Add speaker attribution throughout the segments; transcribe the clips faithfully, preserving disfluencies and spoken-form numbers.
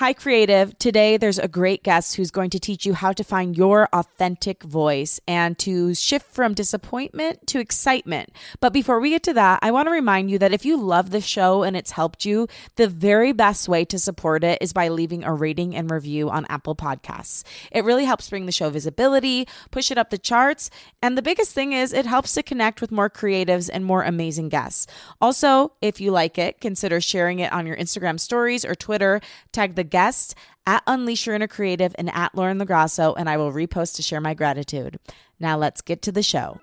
Speaker 1: Hi, creative. Today, there's a great guest who's going to teach you how to find your authentic voice and to shift from disappointment to excitement. But before we get to that, I want to remind you that if you love the show and it's helped you, the very best way to support it is by leaving a rating and review on Apple Podcasts. It really helps bring the show visibility, push it up the charts, and the biggest thing is it helps to connect with more creatives and more amazing guests. Also, if you like it, consider sharing it on your Instagram stories or Twitter. Tag the guest at Unleash Your Inner Creative and at Lauren LaGrasso, and I will repost to share my gratitude. Now let's get to the show.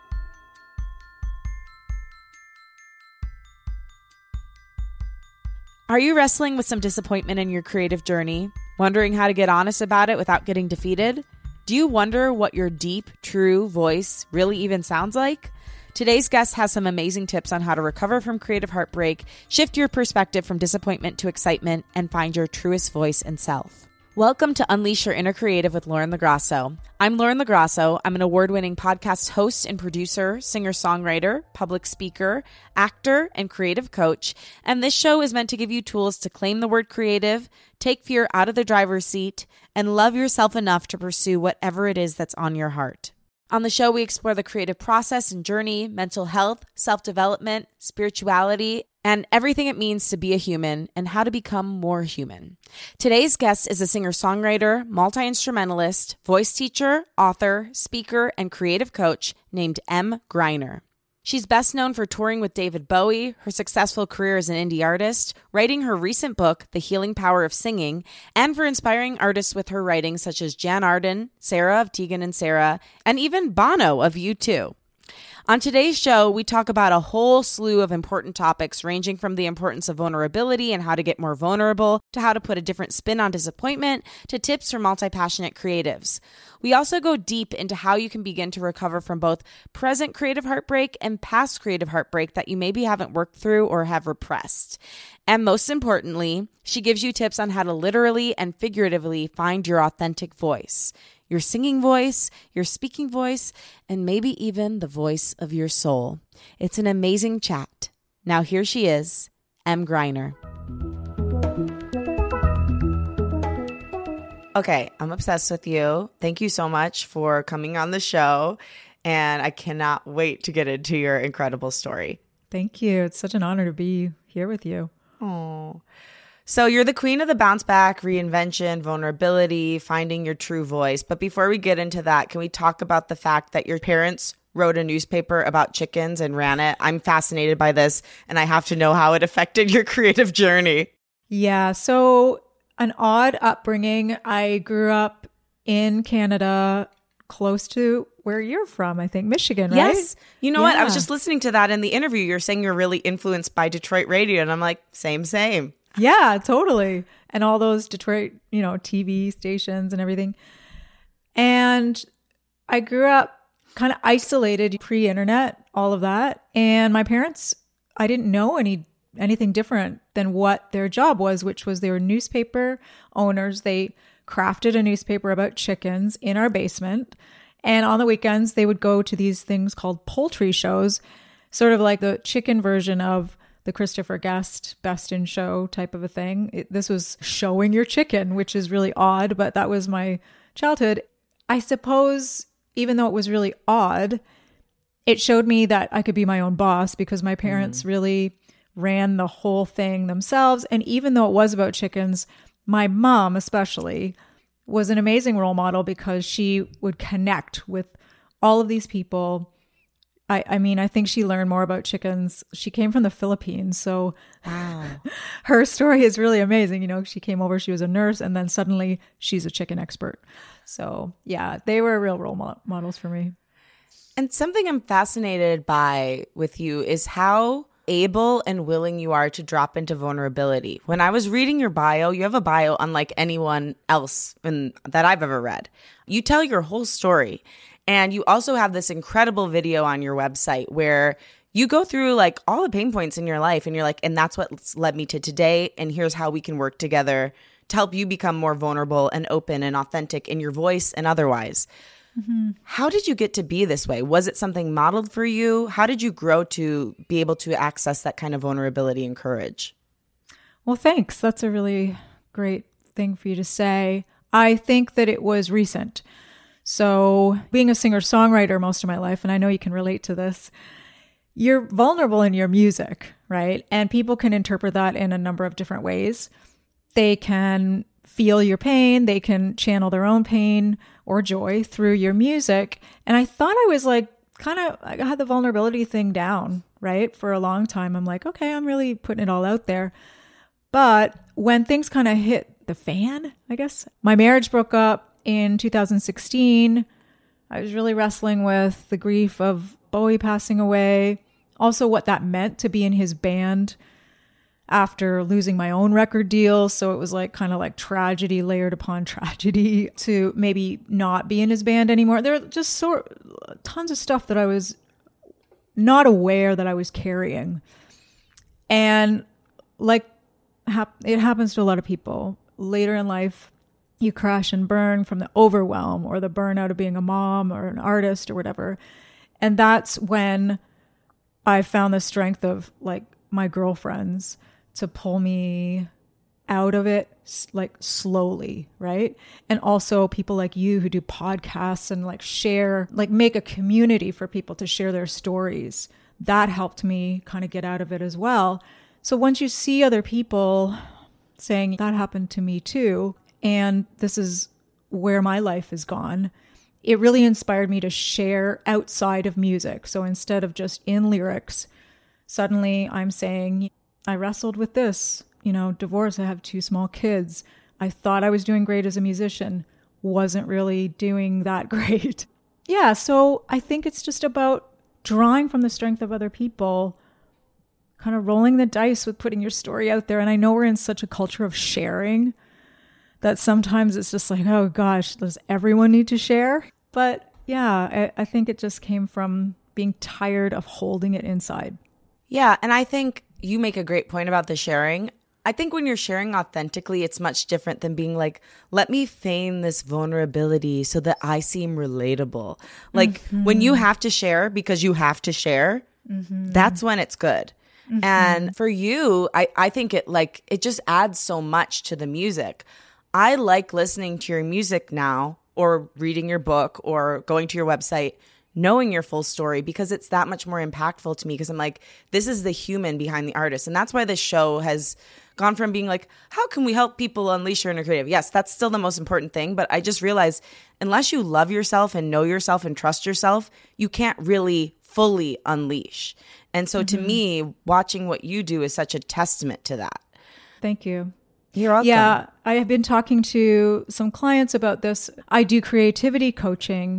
Speaker 1: Are you wrestling with some disappointment in your creative journey? Wondering how to get honest about it without getting defeated? Do you wonder what your deep, true voice really even sounds like? Today's guest has some amazing tips on how to recover from creative heartbreak, shift your perspective from disappointment to excitement, and find your truest voice and self. Welcome to Unleash Your Inner Creative with Lauren LaGrasso. I'm Lauren LaGrasso. I'm an award-winning podcast host and producer, singer-songwriter, public speaker, actor, and creative coach. And this show is meant to give you tools to claim the word creative, take fear out of the driver's seat, and love yourself enough to pursue whatever it is that's on your heart. On the show, we explore the creative process and journey, mental health, self-development, spirituality, and everything it means to be a human and how to become more human. Today's guest is a singer-songwriter, multi-instrumentalist, voice teacher, author, speaker, and creative coach named Em Greiner. She's best known for touring with David Bowie, her successful career as an indie artist, writing her recent book, The Healing Power of Singing, and for inspiring artists with her writing such as Jan Arden, Sarah of Tegan and Sarah, and even Bono of U two. On today's show, we talk about a whole slew of important topics ranging from the importance of vulnerability and how to get more vulnerable, to how to put a different spin on disappointment, to tips for multi-passionate creatives. We also go deep into how you can begin to recover from both present creative heartbreak and past creative heartbreak that you maybe haven't worked through or have repressed. And most importantly, she gives you tips on how to literally and figuratively find your authentic voice. Your singing voice, your speaking voice, and maybe even the voice of your soul. It's an amazing chat. Now here she is, Em Greiner. Okay, I'm obsessed with you. Thank you so much for coming on the show, and I cannot wait to get into your incredible story.
Speaker 2: Thank you. It's such an honor to be here with you.
Speaker 1: Oh. So you're the queen of the bounce back, reinvention, vulnerability, finding your true voice. But before we get into that, can we talk about the fact that your parents wrote a newspaper about chickens and ran it? I'm fascinated by this, and I have to know how it affected your creative journey.
Speaker 2: Yeah, so an odd upbringing. I grew up in Canada, close to where you're from, I think, Michigan, right?
Speaker 1: Yes. You know yeah. what? I was just listening to that in the interview. You're saying you're really influenced by Detroit radio, and I'm like, same, same.
Speaker 2: Yeah, totally. And all those Detroit, you know, T V stations and everything. And I grew up kind of isolated, pre-internet, all of that. And my parents, I didn't know any anything different than what their job was, which was they were newspaper owners. They crafted a newspaper about chickens in our basement. And on the weekends, they would go to these things called poultry shows, sort of like the chicken version of the Christopher Guest Best in Show type of a thing. It, this was showing your chicken, which is really odd, but that was my childhood. I suppose, even though it was really odd, it showed me that I could be my own boss because my parents mm. really ran the whole thing themselves. And even though it was about chickens, my mom especially was an amazing role model because she would connect with all of these people. I, I mean, I think she learned more about chickens. She came from the Philippines, so wow. Her story is really amazing. You know, she came over, she was a nurse, and then suddenly she's a chicken expert. So yeah, they were real role mo- models for me.
Speaker 1: And something I'm fascinated by with you is how able and willing you are to drop into vulnerability. When I was reading your bio, you have a bio unlike anyone else in, that I've ever read. You tell your whole story. And you also have this incredible video on your website where you go through like all the pain points in your life and you're like, and that's what's led me to today. And here's how we can work together to help you become more vulnerable and open and authentic in your voice and otherwise. Mm-hmm. How did you get to be this way? Was it something modeled for you? How did you grow to be able to access that kind of vulnerability and courage?
Speaker 2: Well, thanks. That's a really great thing for you to say. I think that it was recent. So being a singer-songwriter most of my life, and I know you can relate to this, you're vulnerable in your music, right? And people can interpret that in a number of different ways. They can feel your pain. They can channel their own pain or joy through your music. And I thought I was like, kind of, I had the vulnerability thing down, right? For a long time. I'm like, okay, I'm really putting it all out there. But when things kind of hit the fan, I guess, my marriage broke up in two thousand sixteen. I was really wrestling with the grief of Bowie passing away. Also what that meant to be in his band after losing my own record deal. So it was like kind of like tragedy layered upon tragedy to maybe not be in his band anymore. There are just so tons of stuff that I was not aware that I was carrying. And like hap- it happens to a lot of people later in life, you crash and burn from the overwhelm or the burnout of being a mom or an artist or whatever. And that's when I found the strength of like my girlfriends to pull me out of it, like slowly, right? And also people like you who do podcasts and like share, like make a community for people to share their stories. That helped me kind of get out of it as well. So once you see other people saying that happened to me too, and this is where my life has gone, it really inspired me to share outside of music. So instead of just in lyrics, suddenly I'm saying, I wrestled with this, you know, divorce, I have two small kids. I thought I was doing great as a musician, wasn't really doing that great. Yeah, so I think it's just about drawing from the strength of other people, kind of rolling the dice with putting your story out there. And I know we're in such a culture of sharing that sometimes it's just like, oh gosh, does everyone need to share? But yeah, I, I think it just came from being tired of holding it inside.
Speaker 1: Yeah, and I think you make a great point about the sharing. I think when you're sharing authentically, it's much different than being like, let me feign this vulnerability so that I seem relatable. Like mm-hmm. when you have to share because you have to share, mm-hmm. that's when it's good. Mm-hmm. And for you, I, I think it like it just adds so much to the music. I like listening to your music now or reading your book or going to your website, knowing your full story, because it's that much more impactful to me, because I'm like, this is the human behind the artist. And that's why this show has gone from being like, how can we help people unleash your inner creative? Yes, that's still the most important thing. But I just realized unless you love yourself and know yourself and trust yourself, you can't really fully unleash. And so mm-hmm. to me, watching what you do is such a testament to that.
Speaker 2: Thank you.
Speaker 1: You're welcome.
Speaker 2: Yeah, I have been talking to some clients about this. I do creativity coaching,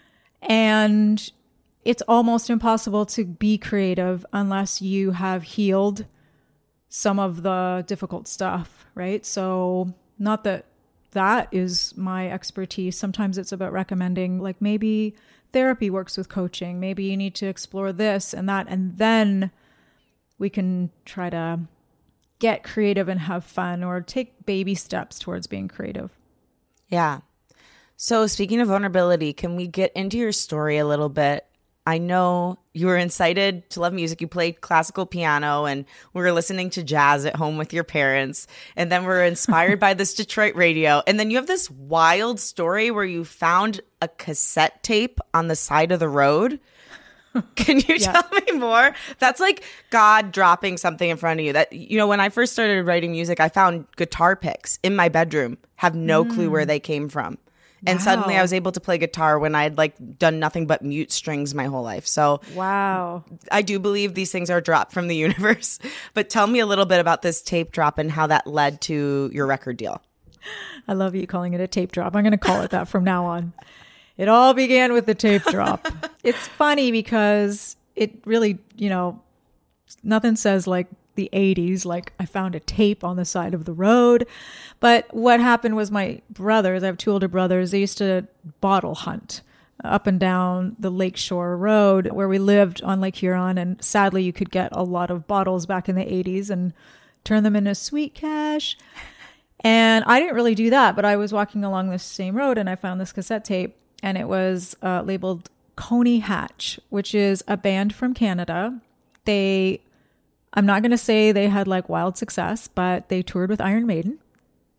Speaker 2: and it's almost impossible to be creative unless you have healed some of the difficult stuff, right? So not that that is my expertise. Sometimes it's about recommending, like maybe therapy works with coaching. Maybe you need to explore this and that, and then we can try to get creative and have fun or take baby steps towards being creative.
Speaker 1: Yeah. So speaking of vulnerability, can we get into your story a little bit? I know you were incited to love music. You played classical piano and we were listening to jazz at home with your parents. And then we were inspired by this Detroit radio. And then you have this wild story where you found a cassette tape on the side of the road. Can you yeah. tell me more? That's like God dropping something in front of you. That, you know, when I first started writing music, I found guitar picks in my bedroom, have no mm. clue where they came from. And wow. suddenly I was able to play guitar when I had like done nothing but mute strings my whole life. So
Speaker 2: wow,
Speaker 1: I do believe these things are dropped from the universe. But tell me a little bit about this tape drop and how that led to your record deal.
Speaker 2: I love you calling it a tape drop. I'm going to call it that from now on. It all began with the tape drop. It's funny because it really, you know, nothing says like the eighties, like I found a tape on the side of the road. But what happened was my brothers, I have two older brothers, they used to bottle hunt up and down the Lakeshore Road where we lived on Lake Huron. And sadly, you could get a lot of bottles back in the eighties and turn them into sweet cash. And I didn't really do that, but I was walking along this same road and I found this cassette tape. And it was uh, labeled Coney Hatch, which is a band from Canada. They, I'm not going to say they had like wild success, but they toured with Iron Maiden.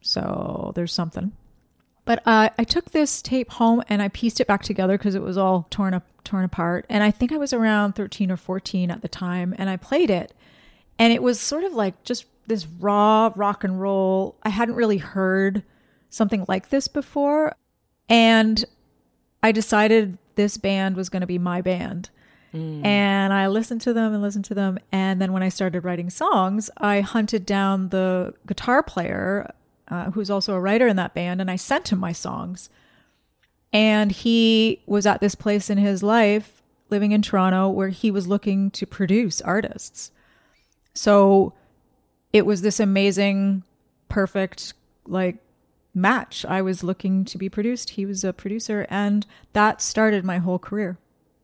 Speaker 2: So there's something. But uh, I took this tape home and I pieced it back together because it was all torn up, torn apart. And I think I was around thirteen or fourteen at the time. And I played it. And it was sort of like just this raw rock and roll. I hadn't really heard something like this before. And I decided this band was going to be my band. Mm. And I listened to them and listened to them. And then when I started writing songs, I hunted down the guitar player, uh, who's also a writer in that band, and I sent him my songs. And he was at this place in his life, living in Toronto, where he was looking to produce artists. So it was this amazing, perfect, like, match. I was looking to be produced. He was a producer, and that started my whole career.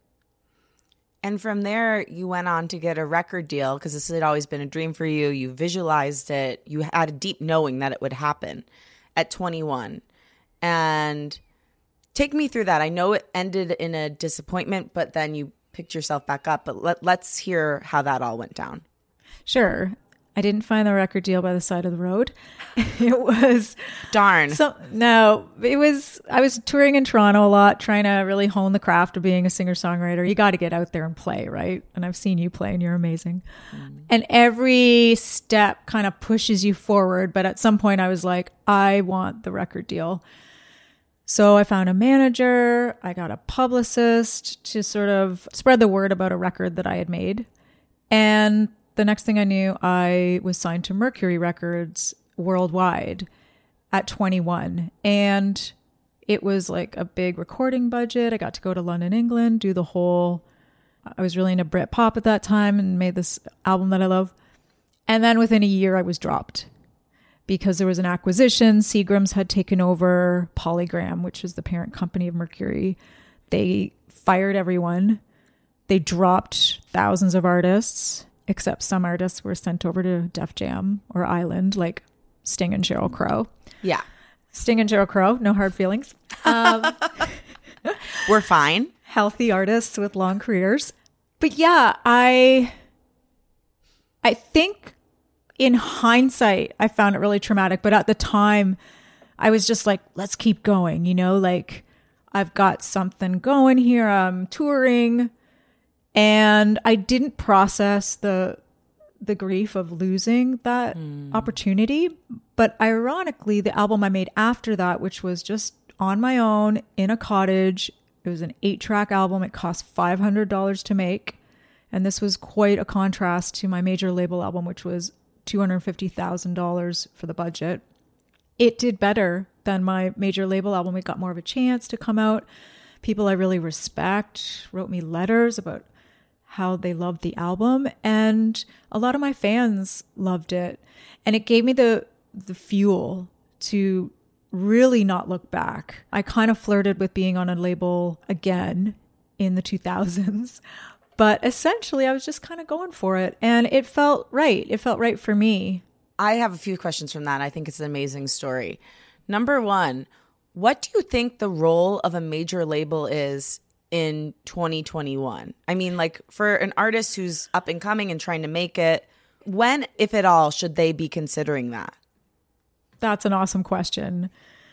Speaker 1: And from there, you went on to get a record deal because this had always been a dream for you. You visualized it. You had a deep knowing that it would happen at twenty-one. And take me through that. I know it ended in a disappointment, but then you picked yourself back up. But let, let's hear how that all went down.
Speaker 2: Sure. I didn't find the record deal by the side of the road. It was
Speaker 1: darn.
Speaker 2: So no, it was, I was touring in Toronto a lot, trying to really hone the craft of being a singer-songwriter. You got to get out there and play, right? And I've seen you play and you're amazing. Mm. And every step kind of pushes you forward. But at some point I was like, I want the record deal. So I found a manager, I got a publicist to sort of spread the word about a record that I had made. And the next thing I knew, I was signed to Mercury Records worldwide at twenty-one. And it was like a big recording budget. I got to go to London, England, do the whole, I was really into Britpop at that time and made this album that I love. And then within a year, I was dropped because there was an acquisition. Seagram's had taken over Polygram, which is the parent company of Mercury. They fired everyone. They dropped thousands of artists. Except some artists were sent over to Def Jam or Island, like Sting and Sheryl Crow.
Speaker 1: Yeah.
Speaker 2: Sting and Sheryl Crow, no hard feelings. Um,
Speaker 1: We're fine.
Speaker 2: Healthy artists with long careers. But yeah, I, I think in hindsight, I found it really traumatic. But at the time, I was just like, let's keep going. You know, like I've got something going here. I'm touring. And I didn't process the the grief of losing that mm. opportunity. But ironically, the album I made after that, which was just on my own in a cottage, it was an eight-track album. It cost five hundred dollars to make. And this was quite a contrast to my major label album, which was two hundred fifty thousand dollars for the budget. It did better than my major label album. It got more of a chance to come out. People I really respect wrote me letters about how they loved the album, and a lot of my fans loved it. And it gave me the the fuel to really not look back. I kind of flirted with being on a label again in the two thousands, but essentially I was just kind of going for it, and it felt right. It felt right for me.
Speaker 1: I have a few questions from that. I think it's an amazing story. Number one, what do you think the role of a major label is in twenty twenty-one? I mean, like for an artist who's up and coming and trying to make it, when, if at all, should they be considering that?
Speaker 2: That's an awesome question.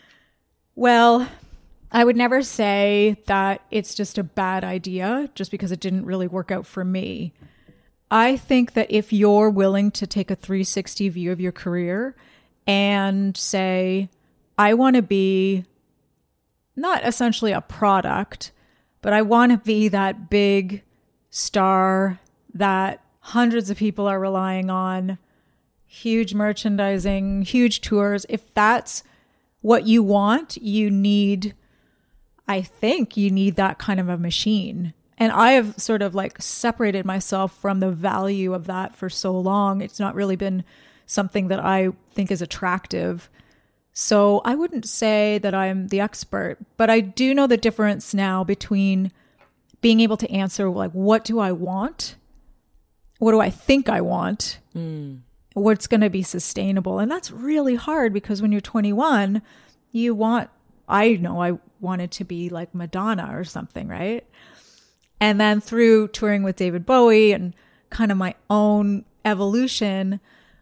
Speaker 2: Well, I would never say that it's just a bad idea just because it didn't really work out for me. I think that if you're willing to take a three sixty view of your career and say, I want to be not essentially a product, but I want to be that big star that hundreds of people are relying on, huge merchandising, huge tours. If that's what you want, you need, I think you need that kind of a machine. And I have sort of like separated myself from the value of that for so long. It's not really been something that I think is attractive. So I wouldn't say that I'm the expert, but I do know the difference now between being able to answer, like, what do I want? What do I think I want? Mm. What's going to be sustainable? And that's really hard because when you're twenty-one, you want, I know I wanted to be like Madonna or something, right? And then through touring with David Bowie and kind of my own evolution,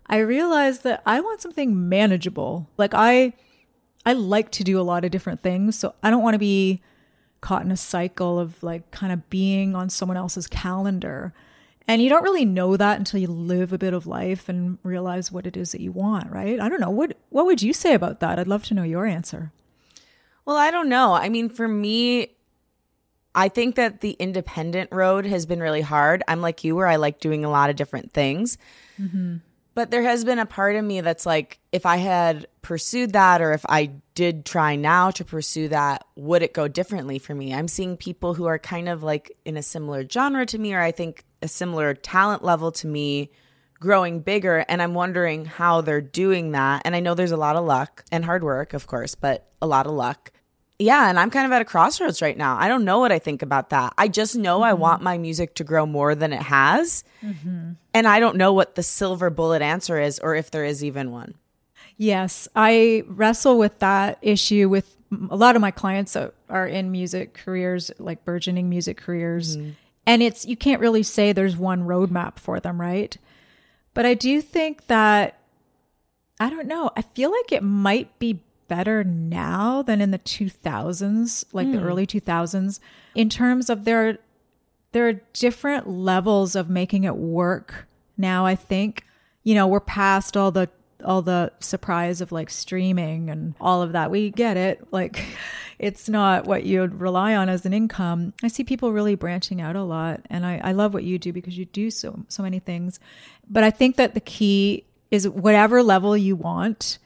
Speaker 2: I realized that I want something manageable. Like I, I like to do a lot of different things. So I don't want to be caught in a cycle of like kind of being on someone else's calendar. And you don't really know that until you live a bit of life and realize what it is that you want, right? I don't know. What what would you say about that? I'd love to know your answer.
Speaker 1: Well, I don't know. I mean, for me, I think that the independent road has been really hard. I'm like you, where I like doing a lot of different things. Mm-hmm. But there has been a part of me that's like, if I had pursued that, or if I did try now to pursue that, would it go differently for me? I'm seeing people who are kind of like in a similar genre to me, or I think a similar talent level to me, growing bigger. And I'm wondering how they're doing that. And I know there's a lot of luck and hard work, of course, but a lot of luck. Yeah, and I'm kind of at a crossroads right now. I don't know what I think about that. I just know mm-hmm. I want my music to grow more than it has. Mm-hmm. And I don't know what the silver bullet answer is, or if there is even one.
Speaker 2: Yes, I wrestle with that issue with a lot of my clients that are in music careers, like burgeoning music careers. Mm-hmm. And it's, you can't really say there's one roadmap for them, right? But I do think that, I don't know, I feel like it might be better now than in the two thousands, like mm. the early two thousands, in terms of there, there are different levels of making it work now. I think, you know, we're past all the, all the surprise of like streaming and all of that. We get it. Like it's not what you'd rely on as an income. I see people really branching out a lot. And I, I love what you do because you do so, so many things. But I think that the key is whatever level you want,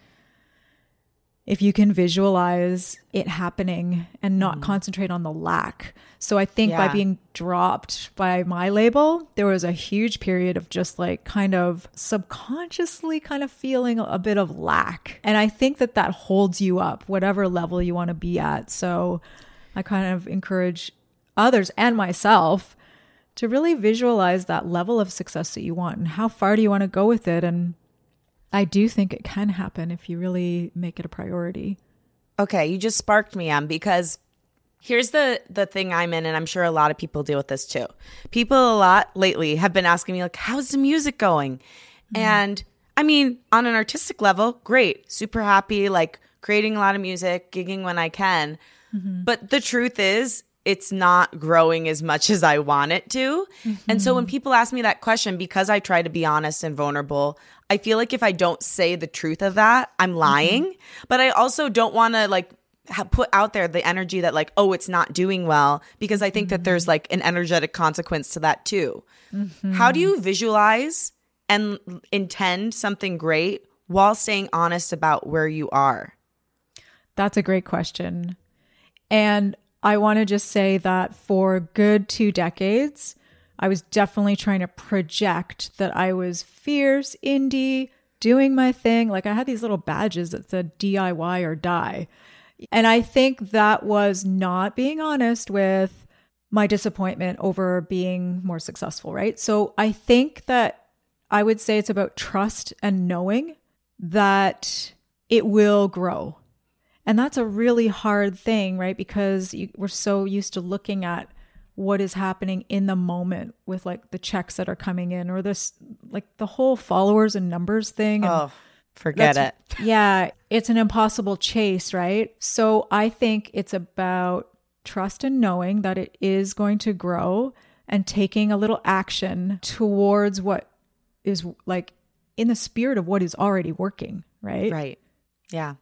Speaker 2: if you can visualize it happening and not mm. concentrate on the lack. So I think yeah. by being dropped by my label, there was a huge period of just like kind of subconsciously kind of feeling a bit of lack. And I think that that holds you up, whatever level you want to be at. So I kind of encourage others and myself to really visualize that level of success that you want and how far do you want to go with it. And I do think it can happen if you really make it a priority.
Speaker 1: Okay, you just sparked me on, because here's the the thing I'm in, and I'm sure a lot of people deal with this too. People a lot lately have been asking me like, how's the music going? Mm-hmm. And I mean, on an artistic level, great, super happy, like creating a lot of music, gigging when I can. Mm-hmm. But the truth is, it's not growing as much as I want it to. Mm-hmm. And so when people ask me that question, because I try to be honest and vulnerable, I feel like if I don't say the truth of that, I'm lying. Mm-hmm. But I also don't want to like ha- put out there the energy that like, oh, it's not doing well, because I think mm-hmm. that there's like an energetic consequence to that too. Mm-hmm. How do you visualize and intend something great while staying honest about where you are?
Speaker 2: That's a great question. And I want to just say that for a good two decades, I was definitely trying to project that I was fierce, indie, doing my thing. Like I had these little badges that said D I Y or die. And I think that was not being honest with my disappointment over being more successful, right? So I think that I would say it's about trust and knowing that it will grow. And that's a really hard thing, right? Because you, we're so used to looking at what is happening in the moment with like the checks that are coming in, or this, like the whole followers and numbers thing. And
Speaker 1: oh, forget it.
Speaker 2: Yeah, it's an impossible chase, right? So I think it's about trust and knowing that it is going to grow and taking a little action towards what is like in the spirit of what is already working, right?
Speaker 1: Right. Yeah.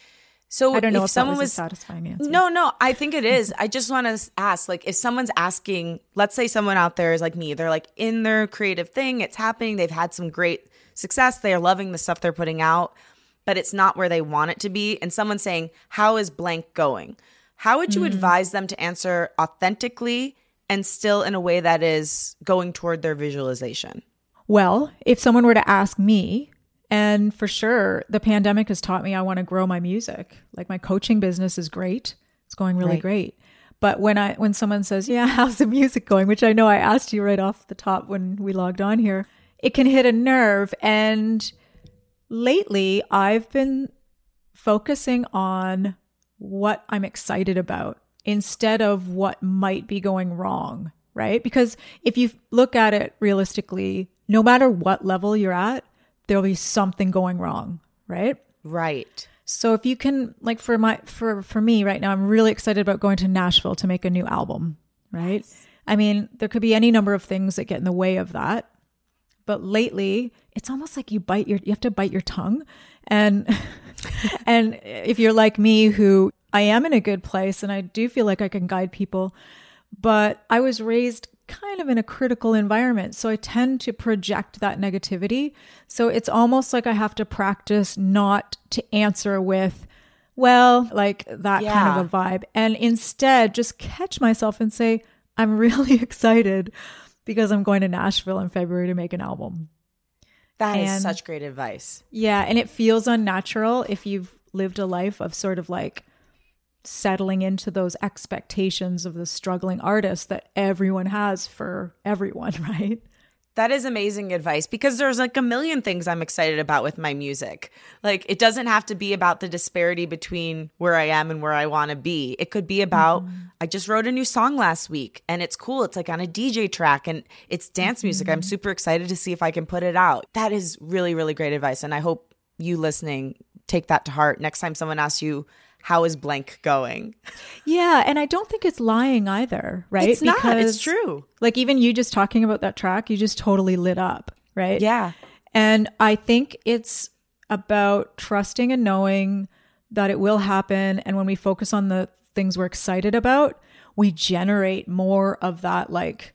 Speaker 1: So
Speaker 2: I don't know if,
Speaker 1: if someone
Speaker 2: that was,
Speaker 1: was
Speaker 2: a satisfying answer.
Speaker 1: No, no, I think it is. I just want to ask, like, if someone's asking, let's say someone out there is like me, they're like in their creative thing, it's happening, they've had some great success, they're loving the stuff they're putting out, but it's not where they want it to be. And someone's saying, how is blank going? How would you mm. advise them to answer authentically and still in a way that is going toward their visualization?
Speaker 2: Well, if someone were to ask me, and for sure, the pandemic has taught me I want to grow my music. Like my coaching business is great. It's going really right. great. But when I when someone says, yeah, how's the music going? Which I know I asked you right off the top when we logged on here. It can hit a nerve. And lately, I've been focusing on what I'm excited about instead of what might be going wrong, right? Because if you look at it realistically, no matter what level you're at, there'll be something going wrong, right?
Speaker 1: Right.
Speaker 2: So if you can, like for my for for me right now, I'm really excited about going to Nashville to make a new album, right? Yes. I mean, there could be any number of things that get in the way of that. But lately, it's almost like you bite your you have to bite your tongue. And and if you're like me, who I am in a good place and I do feel like I can guide people, but I was raised kind of in a critical environment. So I tend to project that negativity. So it's almost like I have to practice not to answer with, well, like that yeah. kind of a vibe. And instead just catch myself and say, I'm really excited because I'm going to Nashville in February to make an album.
Speaker 1: That
Speaker 2: and,
Speaker 1: is such great advice.
Speaker 2: Yeah. And it feels unnatural if you've lived a life of sort of like settling into those expectations of the struggling artist that everyone has for everyone, right?
Speaker 1: That is amazing advice, because there's like a million things I'm excited about with my music. Like, it doesn't have to be about the disparity between where I am and where I want to be. It could be about, mm-hmm. I just wrote a new song last week and it's cool. It's like on a D J track and it's dance mm-hmm. music. I'm super excited to see if I can put it out. That is really, really great advice. And I hope you listening take that to heart next time someone asks you, how is blank going?
Speaker 2: Yeah. And I don't think it's lying either, right?
Speaker 1: It's not. Because, it's true.
Speaker 2: Like, even you just talking about that track, you just totally lit up, right?
Speaker 1: Yeah.
Speaker 2: And I think it's about trusting and knowing that it will happen. And when we focus on the things we're excited about, we generate more of that, like,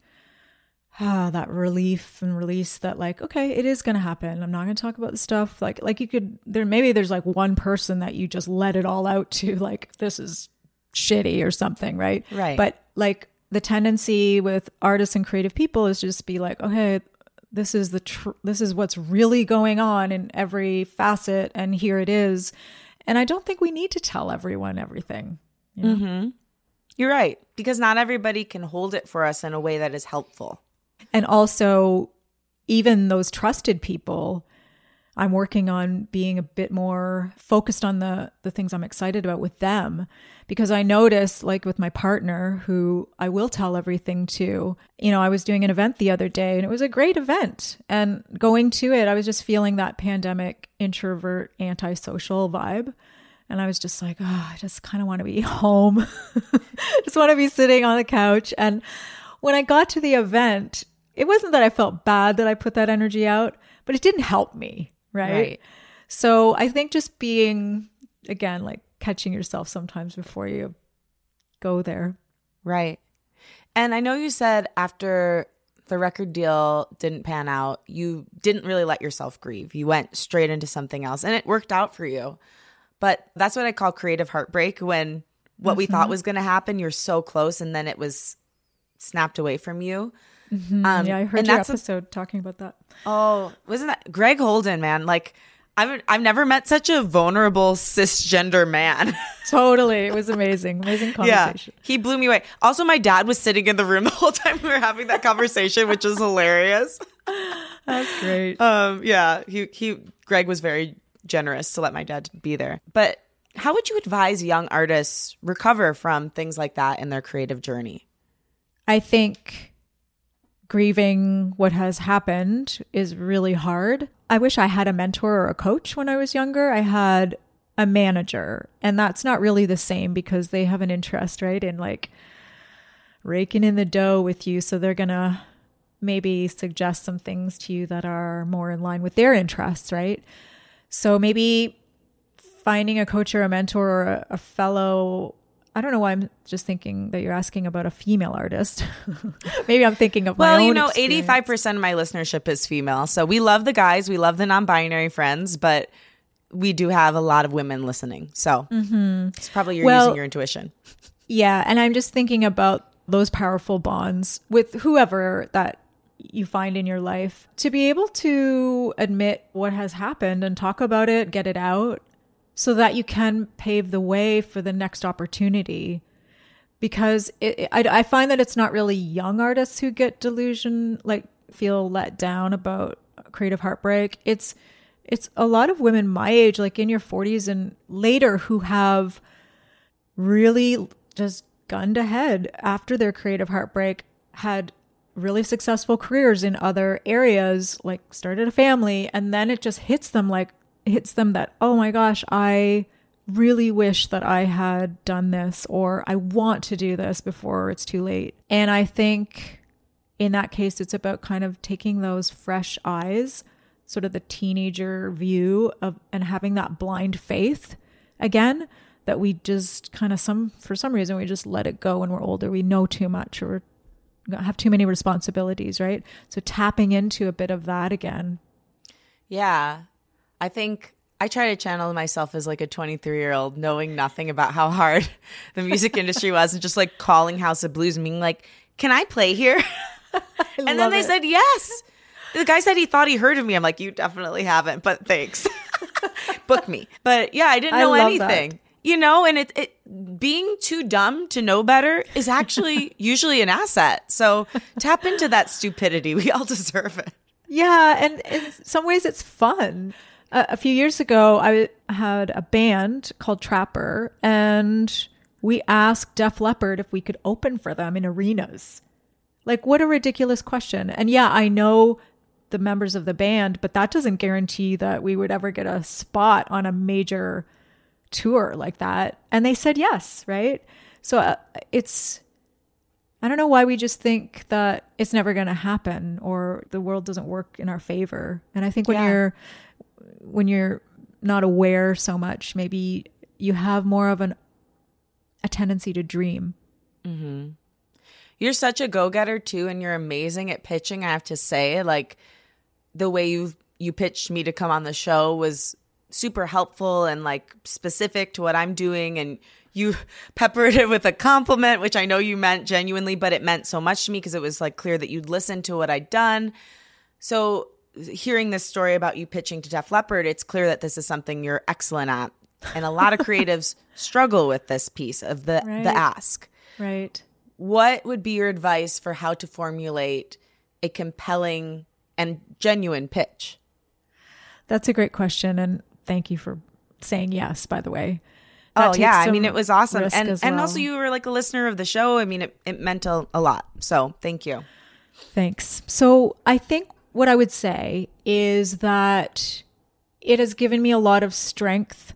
Speaker 2: ah, that relief and release that, like, okay, it is going to happen. I'm not going to talk about the stuff. Like, like you could, there, maybe there's like one person that you just let it all out to, like, this is shitty or something. Right.
Speaker 1: Right.
Speaker 2: But like the tendency with artists and creative people is just be like, okay, this is the, tr- this is what's really going on in every facet. And here it is. And I don't think we need to tell everyone everything. You know?
Speaker 1: Mm-hmm. You're right. Because not everybody can hold it for us in a way that is helpful.
Speaker 2: And also, even those trusted people, I'm working on being a bit more focused on the the things I'm excited about with them. Because I notice, like with my partner, who I will tell everything to, you know, I was doing an event the other day and it was a great event. And going to it, I was just feeling that pandemic introvert, antisocial vibe. And I was just like, oh, I just kind of want to be home. Just want to be sitting on the couch. And when I got to the event, it wasn't that I felt bad that I put that energy out, but it didn't help me, right? right? So I think just being, again, like catching yourself sometimes before you go there.
Speaker 1: Right. And I know you said after the record deal didn't pan out, you didn't really let yourself grieve. You went straight into something else and it worked out for you. But that's what I call creative heartbreak, when what mm-hmm. we thought was going to happen, you're so close and then it was snapped away from you.
Speaker 2: Mm-hmm. Um, yeah, I heard your episode a, talking about that.
Speaker 1: Oh, wasn't that Greg Holden, man? Like, I've I've never met such a vulnerable cisgender man.
Speaker 2: Totally. It was amazing. Amazing conversation.
Speaker 1: Yeah, he blew me away. Also, my dad was sitting in the room the whole time we were having that conversation, which was hilarious.
Speaker 2: That's great.
Speaker 1: Um, yeah, he he Greg was very generous to let my dad be there. But how would you advise young artists recover from things like that in their creative journey?
Speaker 2: I think grieving what has happened is really hard. I wish I had a mentor or a coach when I was younger. I had a manager, and that's not really the same because they have an interest, right, in like raking in the dough with you. So they're going to maybe suggest some things to you that are more in line with their interests, right? So maybe finding a coach or a mentor or a, a fellow, I don't know why I'm just thinking that you're asking about a female artist. Maybe I'm thinking of my
Speaker 1: well,
Speaker 2: own
Speaker 1: you know,
Speaker 2: experience.
Speaker 1: eighty-five percent of my listenership is female. So we love the guys. We love the non-binary friends, but we do have a lot of women listening. So mm-hmm. it's probably you're
Speaker 2: well,
Speaker 1: using your intuition.
Speaker 2: Yeah. And I'm just thinking about those powerful bonds with whoever that you find in your life, to be able to admit what has happened and talk about it, get it out, so that you can pave the way for the next opportunity. Because it, I, I find that it's not really young artists who get delusion, like feel let down about creative heartbreak. It's it's a lot of women my age, like in your forties and later, who have really just gunned ahead after their creative heartbreak, had really successful careers in other areas, like started a family, and then it just hits them like hits them that, oh my gosh, I really wish that I had done this, or I want to do this before it's too late. And I think in that case, it's about kind of taking those fresh eyes, sort of the teenager view of, and having that blind faith again, that we just kind of some, for some reason, we just let it go when we're older. We know too much or have too many responsibilities, right? So tapping into a bit of that again.
Speaker 1: Yeah. I think I try to channel myself as like a twenty-three year old knowing nothing about how hard the music industry was and just like calling House of Blues and being like, can I play here? And then they it. said, yes. The guy said he thought he heard of me. I'm like, you definitely haven't, but thanks. Book me. But yeah, I didn't know I anything, that. you know, and it, it being too dumb to know better is actually usually an asset. So tap into that stupidity. We all deserve it.
Speaker 2: Yeah. And in some ways it's fun. Uh, a few years ago, I had a band called Trapper, and we asked Def Leppard if we could open for them in arenas. Like, what a ridiculous question. And yeah, I know the members of the band, but that doesn't guarantee that we would ever get a spot on a major tour like that. And they said yes, right? So uh, it's, I don't know why we just think that it's never going to happen or the world doesn't work in our favor. And I think when yeah. you're, when you're not aware so much, maybe you have more of an a tendency to dream.
Speaker 1: Mm-hmm. You're such a go-getter too, and you're amazing at pitching. I have to say, like the way you you pitched me to come on the show was super helpful and like specific to what I'm doing, and you peppered it with a compliment, which I know you meant genuinely, but it meant so much to me because it was like clear that you'd listened to what I'd done. So hearing this story about you pitching to Def Leppard, it's clear that this is something you're excellent at. And a lot of creatives struggle with this piece of the,
Speaker 2: right.
Speaker 1: the ask.
Speaker 2: Right.
Speaker 1: What would be your advice for how to formulate a compelling and genuine pitch?
Speaker 2: That's a great question. And thank you for saying yes, by the way. That
Speaker 1: oh, yeah. I mean, it was awesome. And
Speaker 2: well.
Speaker 1: and also you were like a listener of the show. I mean, it, it meant a, a lot. So thank you.
Speaker 2: Thanks. So I think what I would say is that it has given me a lot of strength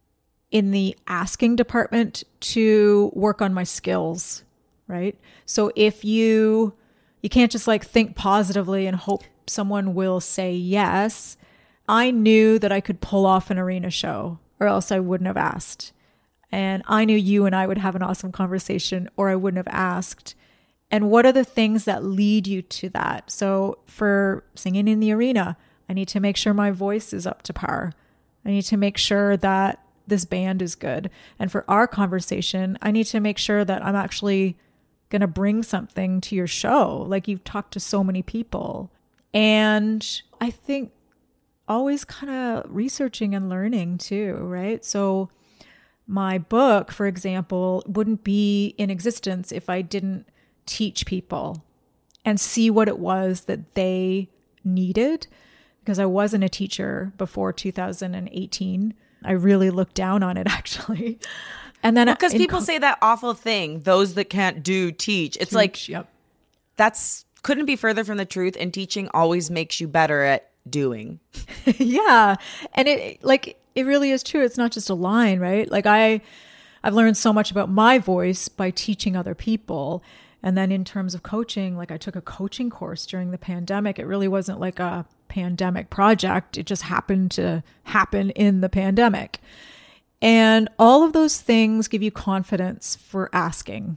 Speaker 2: in the asking department to work on my skills, right? So if you, you can't just like think positively and hope someone will say yes. I knew that I could pull off an arena show or else I wouldn't have asked. And I knew you and I would have an awesome conversation or I wouldn't have asked. And what are the things that lead you to that? So for singing in the arena, I need to make sure my voice is up to par. I need to make sure that this band is good. And for our conversation, I need to make sure that I'm actually going to bring something to your show. Like you've talked to so many people. And I think always kind of researching and learning too, right? So my book, for example, wouldn't be in existence if I didn't teach people and see what it was that they needed, because I wasn't a teacher before two thousand eighteen. I really looked down on it actually. And then
Speaker 1: because well, people co- say that awful thing, those that can't do teach. It's teach, like
Speaker 2: yep.
Speaker 1: That's couldn't be further from the truth, and teaching always makes you better at doing.
Speaker 2: Yeah. And it like it really is true. It's not just a line, right? Like I I've learned so much about my voice by teaching other people. And then in terms of coaching, like I took a coaching course during the pandemic. It really wasn't like a pandemic project. It just happened to happen in the pandemic. And all of those things give you confidence for asking.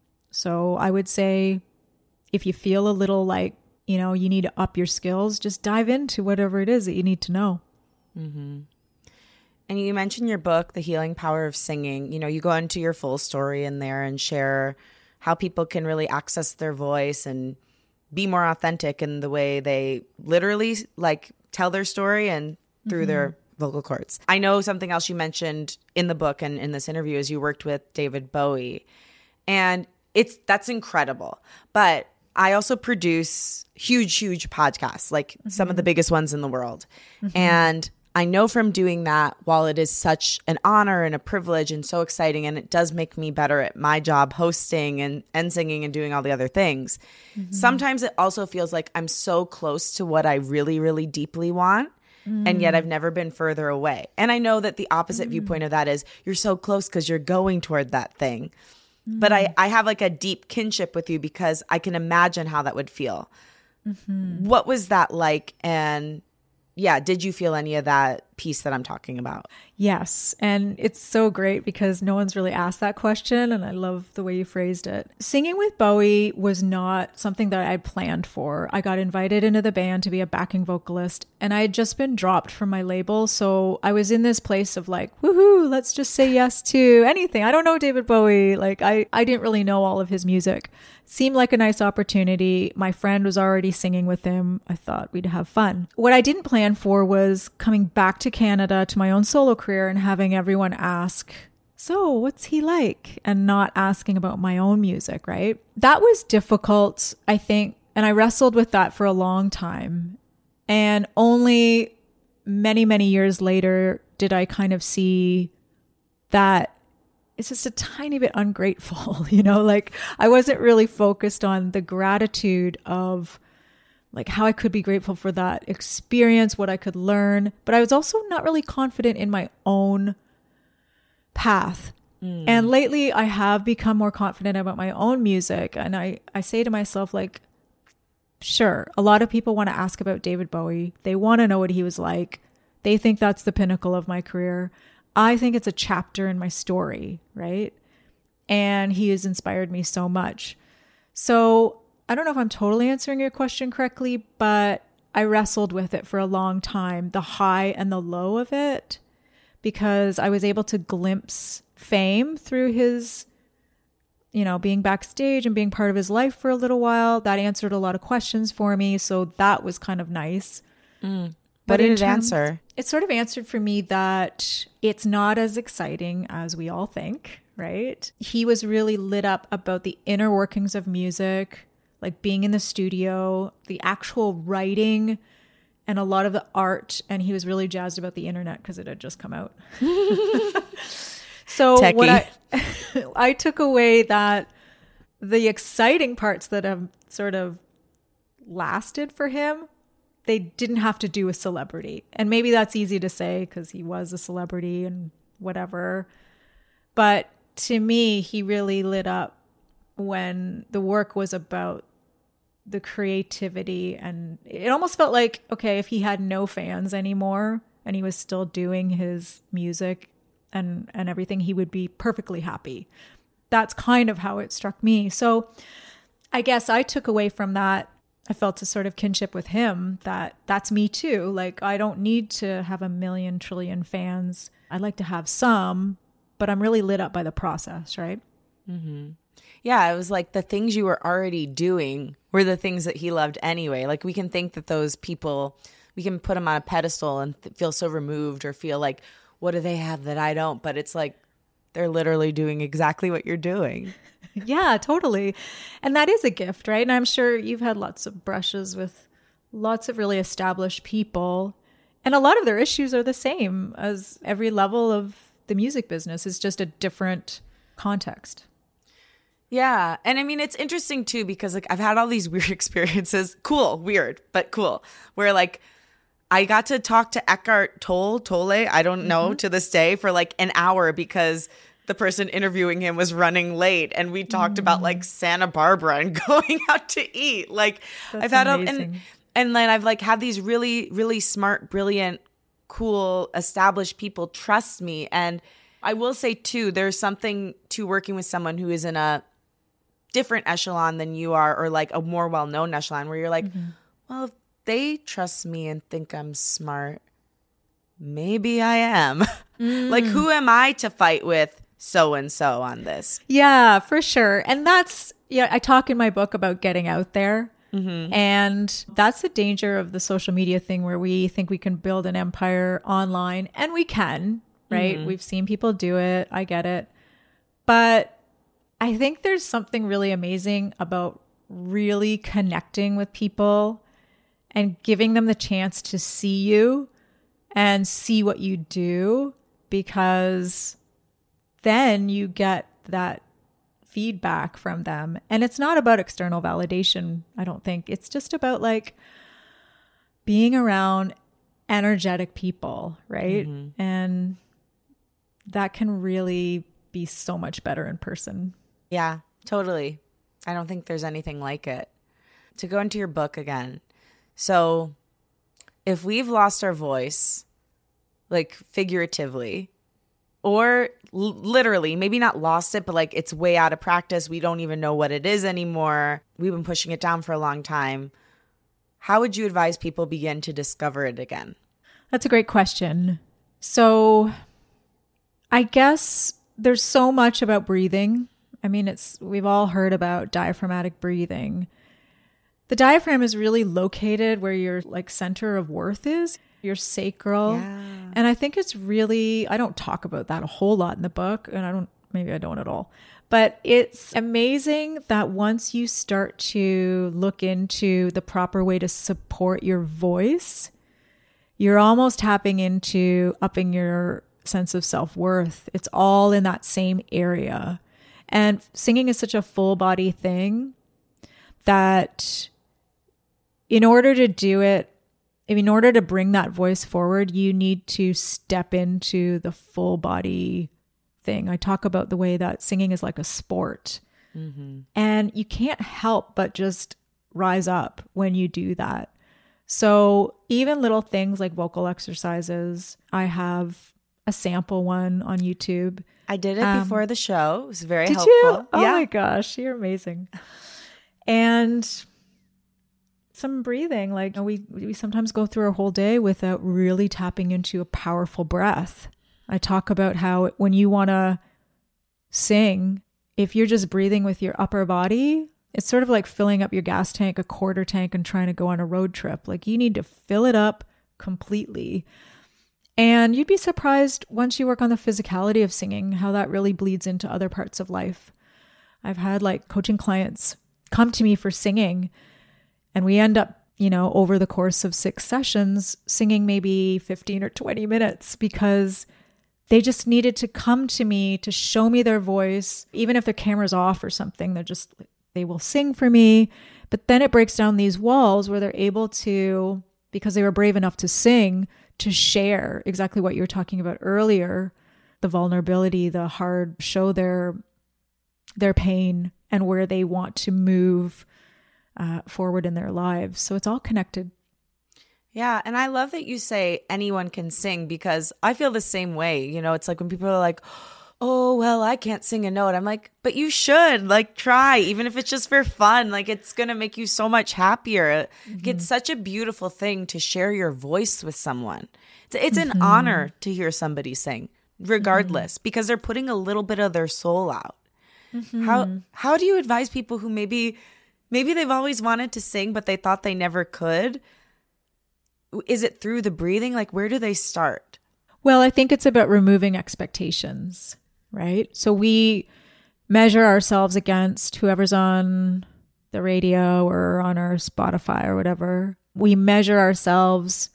Speaker 2: So I would say if you feel a little like, you know, you need to up your skills, just dive into whatever it is that you need to know.
Speaker 1: Mm-hmm. And you mentioned your book, The Healing Power of Singing. You know, you go into your full story in there and share how people can really access their voice and be more authentic in the way they literally like tell their story and through mm-hmm. their vocal cords. I know something else you mentioned in the book and in this interview is you worked with David Bowie, and it's that's incredible. But I also produce huge, huge podcasts, like mm-hmm. some of the biggest ones in the world. Mm-hmm. And I know from doing that, while it is such an honor and a privilege and so exciting, and it does make me better at my job hosting and, and singing and doing all the other things, mm-hmm. sometimes it also feels like I'm so close to what I really, really deeply want. Mm. And yet I've never been further away. And I know that the opposite mm. viewpoint of that is you're so close because you're going toward that thing. Mm. But I, I have like a deep kinship with you because I can imagine how that would feel. Mm-hmm. What was that like? And yeah, did you feel any of that piece that I'm talking about?
Speaker 2: Yes. And it's so great because no one's really asked that question. And I love the way you phrased it. Singing with Bowie was not something that I planned for. I got invited into the band to be a backing vocalist and I had just been dropped from my label. So I was in this place of like, woohoo, let's just say yes to anything. I don't know David Bowie. Like I, I didn't really know all of his music. Seemed like a nice opportunity. My friend was already singing with him. I thought we'd have fun. What I didn't plan for was coming back to Canada to my own solo career and having everyone ask, so what's he like? And not asking about my own music, right? That was difficult, I think. And I wrestled with that for a long time. And only many, many years later did I kind of see that it's just a tiny bit ungrateful, you know, like I wasn't really focused on the gratitude of like how I could be grateful for that experience, what I could learn, but I was also not really confident in my own path. Mm. And lately I have become more confident about my own music. And I, I say to myself, like, sure, a lot of people want to ask about David Bowie. They want to know what he was like. They think that's the pinnacle of my career. I think it's a chapter in my story, right? And he has inspired me so much. So I don't know if I'm totally answering your question correctly, but I wrestled with it for a long time, the high and the low of it, because I was able to glimpse fame through his, you know, being backstage and being part of his life for a little while. That answered a lot of questions for me. So that was kind of nice.
Speaker 1: Mm. What did it answer?
Speaker 2: It sort of answered for me that it's not as exciting as we all think, right? He was really lit up about the inner workings of music, like being in the studio, the actual writing, and a lot of the art. And he was really jazzed about the internet because it had just come out. So Techie. what I, I took away that the exciting parts that have sort of lasted for him, they didn't have to do with celebrity. And maybe that's easy to say because he was a celebrity and whatever. But to me, he really lit up when the work was about the creativity. And it almost felt like, okay, if he had no fans anymore and he was still doing his music and, and everything, he would be perfectly happy. That's kind of how it struck me. So I guess I took away from that, I felt a sort of kinship with him that that's me too. Like, I don't need to have a million trillion fans. I'd like to have some, but I'm really lit up by the process, right?
Speaker 1: Mm-hmm. Yeah, it was like the things you were already doing were the things that he loved anyway. Like we can think that those people, we can put them on a pedestal and th- feel so removed or feel like, what do they have that I don't? But it's like, they're literally doing exactly what you're doing.
Speaker 2: Yeah, totally. And that is a gift, right? And I'm sure you've had lots of brushes with lots of really established people. And a lot of their issues are the same as every level of the music business. It's just a different context.
Speaker 1: Yeah. And I mean, it's interesting too, because like I've had all these weird experiences, cool, weird, but cool, where like I got to talk to Eckhart Tolle, Tolle, I don't know, mm-hmm. to this day for like an hour because the person interviewing him was running late and we talked mm. about like Santa Barbara and going out to eat. Like
Speaker 2: That's
Speaker 1: I've had a,
Speaker 2: amazing.
Speaker 1: and and then I've like had these really, really smart, brilliant, cool, established people trust me. And I will say too, there's something to working with someone who is in a different echelon than you are, or like a more well-known echelon where you're like, mm-hmm. well, if they trust me and think I'm smart, maybe I am. Mm. Like, who am I to fight with so-and-so on this?
Speaker 2: Yeah, for sure. And that's, yeah, I talk in my book about getting out there. Mm-hmm. And that's the danger of the social media thing where we think we can build an empire online, and we can, right? Mm-hmm. We've seen people do it. I get it. But I think there's something really amazing about really connecting with people and giving them the chance to see you and see what you do, because then you get that feedback from them. And it's not about external validation, I don't think. It's just about like being around energetic people, right? Mm-hmm. And that can really be so much better in person.
Speaker 1: Yeah, totally. I don't think there's anything like it. To go into your book again. So if we've lost our voice, like figuratively, or l- literally, maybe not lost it, but like it's way out of practice. We don't even know what it is anymore. We've been pushing it down for a long time. How would you advise people begin to discover it again?
Speaker 2: That's a great question. So I guess there's so much about breathing. I mean, it's we've all heard about diaphragmatic breathing. The diaphragm is really located where your like center of worth is, your sacral.
Speaker 1: Yeah.
Speaker 2: And I think it's really, I don't talk about that a whole lot in the book, and I don't, maybe I don't at all. But it's amazing that once you start to look into the proper way to support your voice, you're almost tapping into upping your sense of self-worth. It's all in that same area. And singing is such a full body thing that in order to do it, in order to bring that voice forward, you need to step into the full body thing. I talk about the way that singing is like a sport. Mm-hmm. And you can't help but just rise up when you do that. So even little things like vocal exercises, I have a sample one on YouTube.
Speaker 1: I did it um, before the show. It was very
Speaker 2: did
Speaker 1: helpful.
Speaker 2: You? Oh
Speaker 1: yeah.
Speaker 2: my gosh, you're amazing. And some breathing, like we we sometimes go through a whole day without really tapping into a powerful breath. I talk about how when you want to sing, if you're just breathing with your upper body, it's sort of like filling up your gas tank, a quarter tank, and trying to go on a road trip. Like you need to fill it up completely. And you'd be surprised once you work on the physicality of singing, how that really bleeds into other parts of life. I've had like coaching clients come to me for singing, and we end up, you know, over the course of six sessions, singing maybe fifteen or twenty minutes because they just needed to come to me to show me their voice. Even if their camera's off or something, they're just, they will sing for me. But then it breaks down these walls where they're able to, because they were brave enough to sing, to share exactly what you were talking about earlier, the vulnerability, the hard, show their, their pain and where they want to move uh, forward in their lives. So it's all connected.
Speaker 1: Yeah. And I love that you say anyone can sing, because I feel the same way. You know, it's like when people are like, oh, well, I can't sing a note. I'm like, but you should like try, even if it's just for fun. Like it's going to make you so much happier. Mm-hmm. It's such a beautiful thing to share your voice with someone. It's, it's mm-hmm. an honor to hear somebody sing regardless, mm-hmm. because they're putting a little bit of their soul out. Mm-hmm. How, how do you advise people who maybe, maybe they've always wanted to sing, but they thought they never could? Is it through the breathing? Like, where do they start?
Speaker 2: Well, I think it's about removing expectations, right? So we measure ourselves against whoever's on the radio or on our Spotify or whatever. We measure ourselves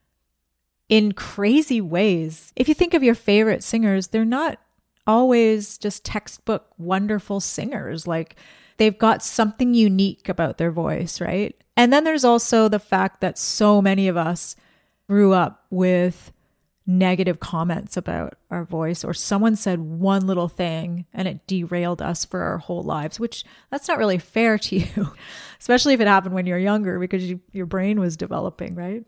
Speaker 2: in crazy ways. If you think of your favorite singers, they're not always just textbook wonderful singers. Like they've got something unique about their voice, right? And then there's also the fact that so many of us grew up with negative comments about our voice, or someone said one little thing and it derailed us for our whole lives, which that's not really fair to you, especially if it happened when you're younger because you, your brain was developing, right?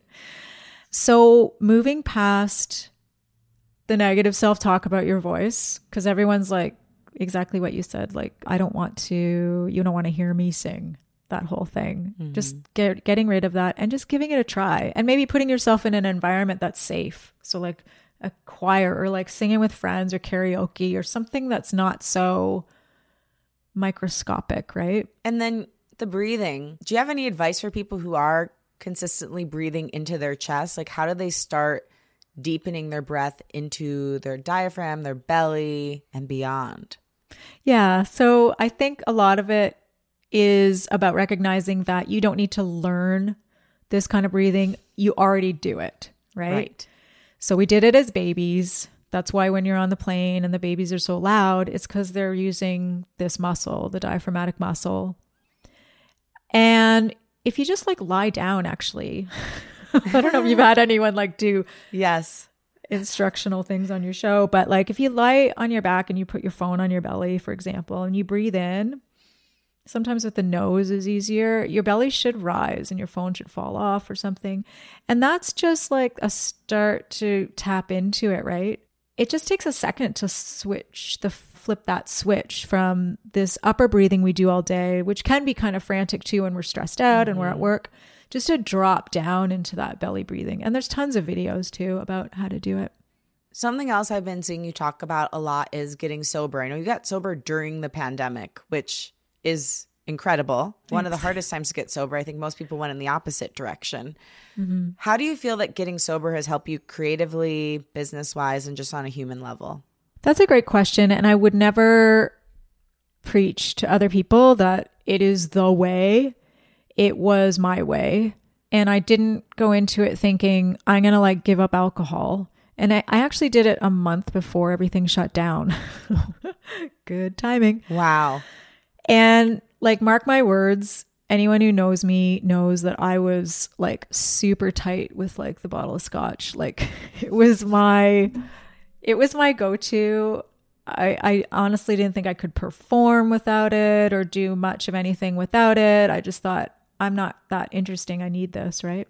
Speaker 2: So moving past the negative self-talk about your voice, because everyone's like exactly what you said, like, I don't want to, you don't want to hear me sing, that whole thing. Mm-hmm. Just get, getting rid of that and just giving it a try, and maybe putting yourself in an environment that's safe. So like a choir, or like singing with friends, or karaoke, or something that's not so microscopic, right?
Speaker 1: And then the breathing. Do you have any advice for people who are consistently breathing into their chest? Like, how do they start deepening their breath into their diaphragm, their belly, and beyond?
Speaker 2: Yeah. So I think a lot of it is about recognizing that you don't need to learn this kind of breathing. You already do it, right? Right. So we did it as babies. That's why when you're on the plane and the babies are so loud, it's because they're using this muscle, the diaphragmatic muscle. And if you just like lie down, actually, I don't know if you've had anyone like do
Speaker 1: yes
Speaker 2: instructional things on your show, but like if you lie on your back and you put your phone on your belly, for example, and you breathe in, sometimes with the nose is easier, your belly should rise and your phone should fall off or something. And that's just like a start to tap into it, right? It just takes a second to switch, the flip that switch from this upper breathing we do all day, which can be kind of frantic too when we're stressed out mm-hmm. and we're at work, just to drop down into that belly breathing. And there's tons of videos too about how to do it.
Speaker 1: Something else I've been seeing you talk about a lot is getting sober. I know you got sober during the pandemic, which is incredible. Thanks. One of the hardest times to get sober. I think most people went in the opposite direction. Mm-hmm. How do you feel that getting sober has helped you creatively, business-wise, and just on a human level?
Speaker 2: That's a great question. And I would never preach to other people that it is the way. It was my way. And I didn't go into it thinking, I'm going to like give up alcohol. And I, I actually did it a month before everything shut down. Good timing.
Speaker 1: Wow.
Speaker 2: And like, mark my words, anyone who knows me knows that I was like super tight with like the bottle of scotch. Like it was my, it was my go-to. I, I honestly didn't think I could perform without it or do much of anything without it. I just thought, I'm not that interesting. I need this, right?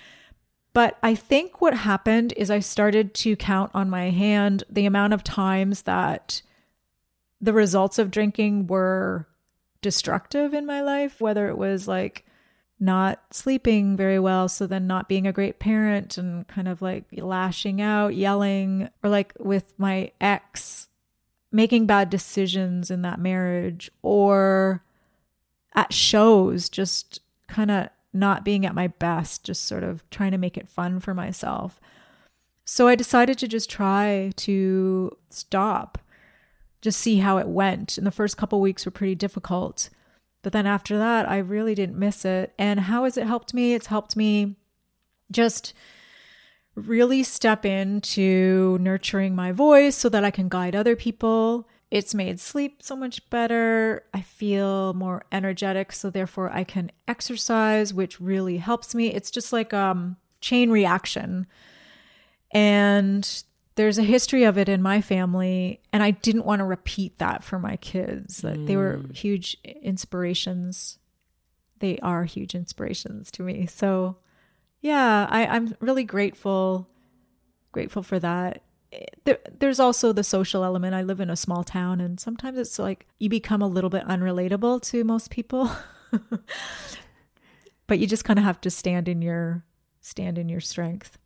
Speaker 2: But I think what happened is I started to count on my hand the amount of times that the results of drinking were destructive in my life, whether it was like not sleeping very well, so then not being a great parent and kind of like lashing out, yelling, or like with my ex, making bad decisions in that marriage, or at shows, just kind of not being at my best, just sort of trying to make it fun for myself. So I decided to just try to stop, just see how it went. And the first couple weeks were pretty difficult. But then after that, I really didn't miss it. And how has it helped me? It's helped me just really step into nurturing my voice so that I can guide other people. It's made sleep so much better. I feel more energetic, so therefore I can exercise, which really helps me. It's just like um chain reaction. And there's a history of it in my family, and I didn't want to repeat that for my kids. Mm. They were huge inspirations. They are huge inspirations to me. So yeah, I, I'm really grateful, grateful for that. There, there's also the social element. I live in a small town, and sometimes it's like you become a little bit unrelatable to most people, but you just kind of have to stand in your stand in your strength.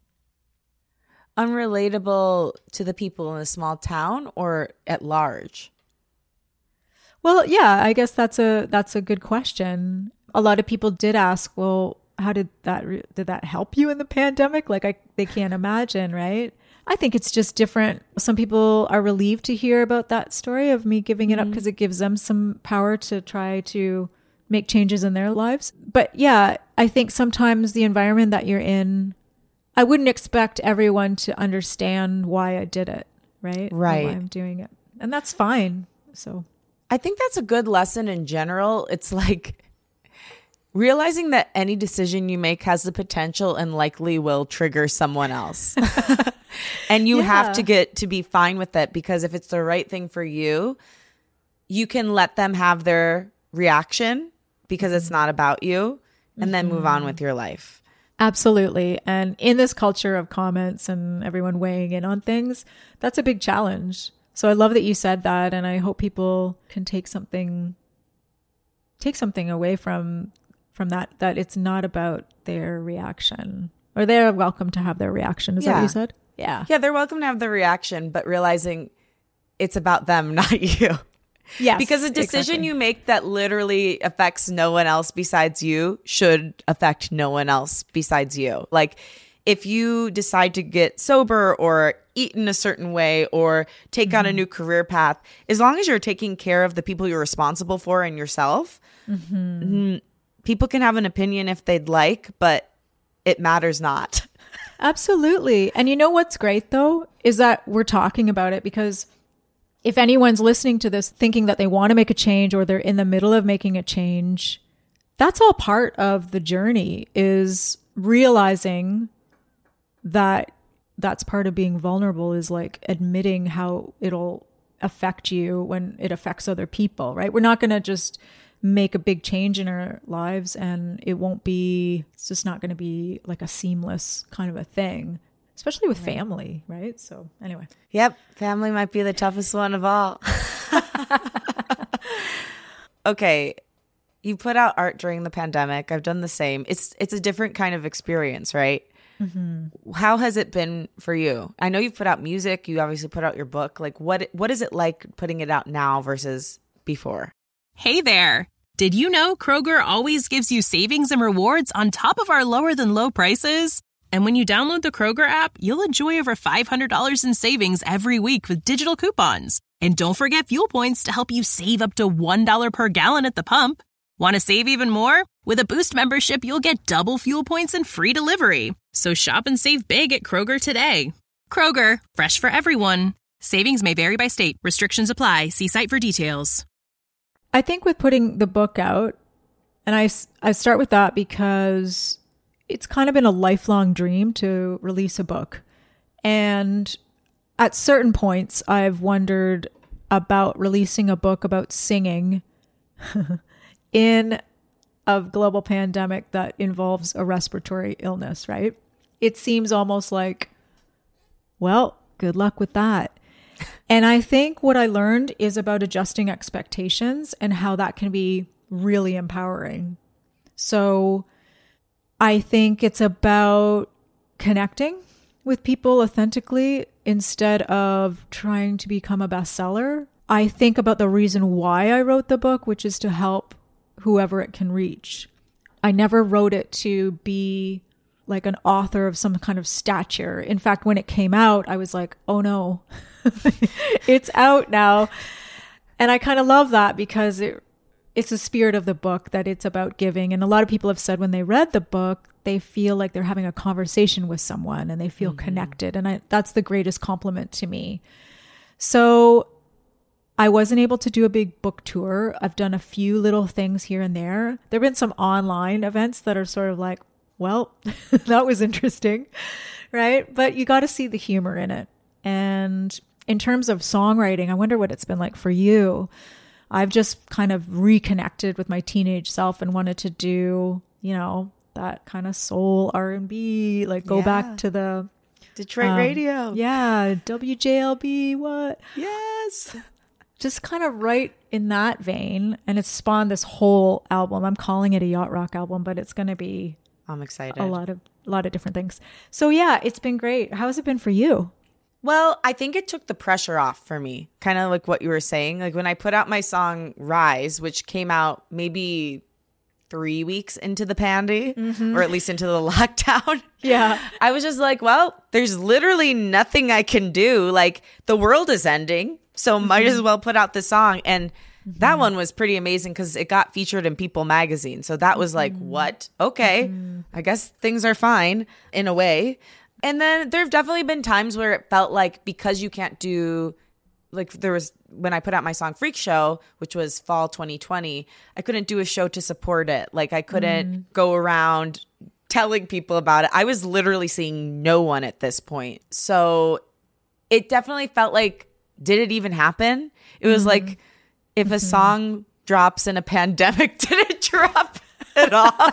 Speaker 1: Unrelatable to the people in a small town or at large?
Speaker 2: Well, yeah, I guess that's a that's a good question. A lot of people did ask, well, how did that did that help you in the pandemic? Like I they can't imagine, right? I think it's just different. Some people are relieved to hear about that story of me giving it up because it gives them some power to try to make changes in their lives. But yeah, I think sometimes the environment that you're in, I wouldn't expect everyone to understand why I did it, right?
Speaker 1: Right.
Speaker 2: Why I'm doing it. And that's fine. So
Speaker 1: I think that's a good lesson in general. It's like realizing that any decision you make has the potential and likely will trigger someone else. And you yeah. have to get to be fine with it, because if it's the right thing for you, you can let them have their reaction because it's not about you, and mm-hmm. then move on with your life.
Speaker 2: Absolutely. And in this culture of comments and everyone weighing in on things, that's a big challenge. So I love that you said that, and I hope people can take something take something away from from that, that it's not about their reaction, or they're welcome to have their reaction. Is yeah. that what you said? Yeah.
Speaker 1: Yeah, they're welcome to have the reaction, but realizing it's about them, not you.
Speaker 2: Yes.
Speaker 1: Because a decision exactly. you make that literally affects no one else besides you should affect no one else besides you. Like if you decide to get sober or eat in a certain way or take mm-hmm. on a new career path, as long as you're taking care of the people you're responsible for and yourself, mm-hmm. people can have an opinion if they'd like, but it matters not.
Speaker 2: Absolutely. And you know what's great though, is that we're talking about it, because if anyone's listening to this thinking that they want to make a change or they're in the middle of making a change, that's all part of the journey, is realizing that that's part of being vulnerable, is like admitting how it'll affect you when it affects other people, right? We're not going to just make a big change in our lives and it won't be, it's just not going to be like a seamless kind of a thing, especially with right. family, right? So anyway.
Speaker 1: Yep. Family might be the toughest one of all. Okay. You put out art during the pandemic. I've done the same. It's it's a different kind of experience, right? Mm-hmm. How has it been for you? I know you've put out music. You obviously put out your book. Like, what what is it like putting it out now versus before?
Speaker 3: Hey there. Did you know Kroger always gives you savings and rewards on top of our lower than low prices? And when you download the Kroger app, you'll enjoy over five hundred dollars in savings every week with digital coupons. And don't forget fuel points to help you save up to one dollar per gallon at the pump. Want to save even more? With a Boost membership, you'll get double fuel points and free delivery. So shop and save big at Kroger today. Kroger, fresh for everyone. Savings may vary by state. Restrictions apply. See site for details.
Speaker 2: I think with putting the book out, and I, I start with that because it's kind of been a lifelong dream to release a book. And at certain points, I've wondered about releasing a book about singing in a global pandemic that involves a respiratory illness, right? It seems almost like, well, good luck with that. And I think what I learned is about adjusting expectations and how that can be really empowering. So I think it's about connecting with people authentically instead of trying to become a bestseller. I think about the reason why I wrote the book, which is to help whoever it can reach. I never wrote it to be like an author of some kind of stature. In fact, when it came out, I was like, oh no, it's out now. And I kind of love that because it it's the spirit of the book, that it's about giving. And a lot of people have said when they read the book, they feel like they're having a conversation with someone and they feel mm-hmm. connected. And I, that's the greatest compliment to me. So I wasn't able to do a big book tour. I've done a few little things here and there. There have been some online events that are sort of like, well, that was interesting, right? But you got to see the humor in it. And in terms of songwriting, I wonder what it's been like for you. I've just kind of reconnected with my teenage self and wanted to do, you know, that kind of soul R and B, like go yeah. back to the
Speaker 1: Detroit
Speaker 2: um,
Speaker 1: radio.
Speaker 2: Yeah. W J L B, what?
Speaker 1: Yes.
Speaker 2: Just kind of right in that vein. And it's spawned this whole album. I'm calling it a yacht rock album, but it's going to be
Speaker 1: I'm excited.
Speaker 2: a lot of, a lot of different things. So yeah, it's been great. How has it been for you?
Speaker 1: Well, I think it took the pressure off for me, kind of like what you were saying. Like when I put out my song Rise, which came out maybe three weeks into the pandy, mm-hmm. or at least into the lockdown.
Speaker 2: Yeah.
Speaker 1: I was just like, well, there's literally nothing I can do. Like the world is ending, so mm-hmm. might as well put out this song. And mm-hmm. that one was pretty amazing because it got featured in People magazine. So that was mm-hmm. like, what? Okay, mm-hmm. I guess things are fine in a way. And then there have definitely been times where it felt like because you can't do, like there was, when I put out my song Freak Show, which was fall twenty twenty, I couldn't do a show to support it. Like I couldn't mm. go around telling people about it. I was literally seeing no one at this point. So it definitely felt like, did it even happen? It was mm. like, if a mm-hmm. song drops in a pandemic, did it drop at all?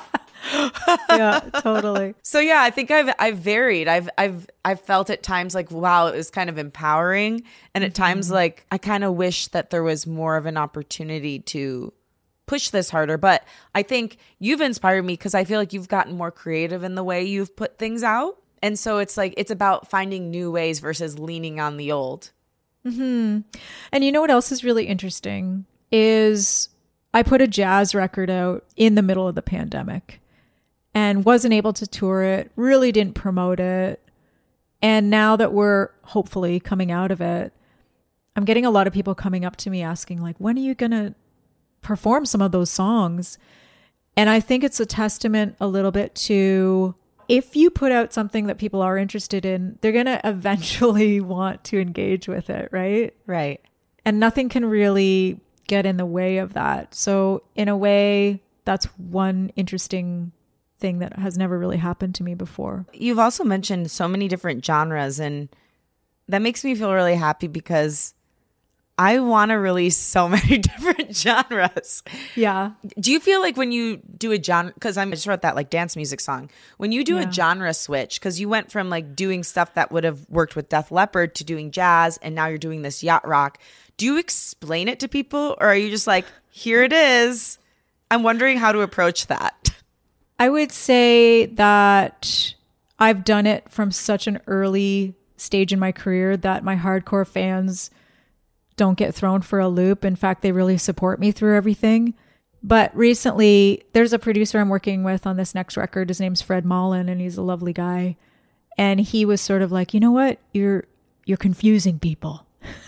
Speaker 2: Yeah, totally.
Speaker 1: So yeah, I think I've I've varied. I've I've I've felt at times like, wow, it was kind of empowering, and at mm-hmm. times like I kind of wish that there was more of an opportunity to push this harder. But I think you've inspired me because I feel like you've gotten more creative in the way you've put things out, and so it's like it's about finding new ways versus leaning on the old.
Speaker 2: Mm-hmm. And you know what else is really interesting is I put a jazz record out in the middle of the pandemic. And wasn't able to tour it, really didn't promote it. And now that we're hopefully coming out of it, I'm getting a lot of people coming up to me asking, like, when are you going to perform some of those songs? And I think it's a testament a little bit to if you put out something that people are interested in, they're going to eventually want to engage with it, right?
Speaker 1: Right.
Speaker 2: And nothing can really get in the way of that. So in a way, that's one interesting thing that has never really happened to me before.
Speaker 1: You've also mentioned so many different genres, and that makes me feel really happy because I want to release so many different genres.
Speaker 2: Yeah.
Speaker 1: Do you feel like when you do a genre, because I just wrote that like dance music song, when you do
Speaker 2: Yeah.
Speaker 1: a genre switch, because you went from like doing stuff that would have worked with Def Leppard to doing jazz, and now you're doing this yacht rock, do you explain it to people, or are you just like, here it is? I'm wondering how to approach that.
Speaker 2: I would say that I've done it from such an early stage in my career that my hardcore fans don't get thrown for a loop. In fact, they really support me through everything. But recently, there's a producer I'm working with on this next record. His name's Fred Mullen, and he's a lovely guy. And he was sort of like, you know what? You're you're confusing people.